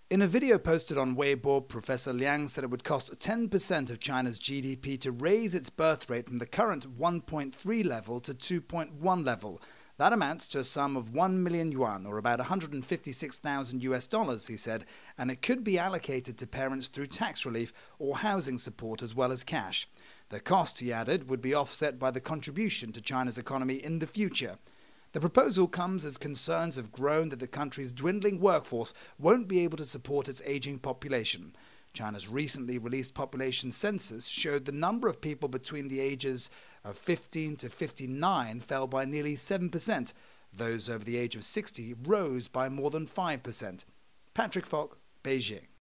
In a video posted on Weibo, Professor Liang said it would cost 10% of China's GDP to raise its birth rate from the current 1.3 level to 2.1 level. That amounts to a sum of 1 million yuan, or about $156,000, he said, and it could be allocated to parents through tax relief or housing support as well as cash. The cost, he added, would be offset by the contribution to China's economy in the future. The proposal comes as concerns have grown that the country's dwindling workforce won't be able to support its aging population. China's recently released population census showed the number of people between the ages of 15 to 59 fell by nearly 7%. Those over the age of 60 rose by more than 5%. Patrick Falk, Beijing.